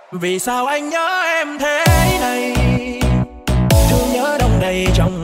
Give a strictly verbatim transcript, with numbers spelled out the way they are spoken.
Vì sao anh nhớ em thế này, thương nhớ đông đầy trong